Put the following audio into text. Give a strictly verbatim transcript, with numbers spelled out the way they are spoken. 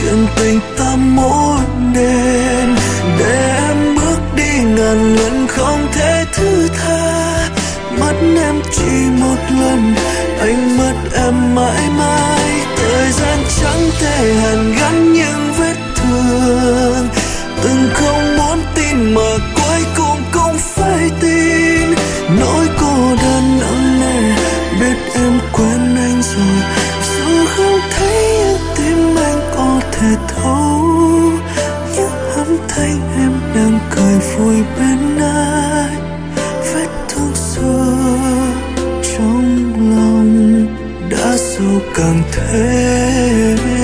chuyện tình ta mỗi đêm, để em bước đi ngàn lần không thể thứ tha. Mất em chỉ một lần, anh mất em mãi mãi. Thời gian chẳng thể hàn gắn những vết thương, từng không muốn tin mà cuối cùng cũng phải tin. Nỗi cô đơn nặng nề, biết em quên anh rồi, dù không thấy nhưng tim anh có thể thấu. Những âm thanh em đang cười vui bên ai, vết thương xưa trong lòng đã sâu càng thêm.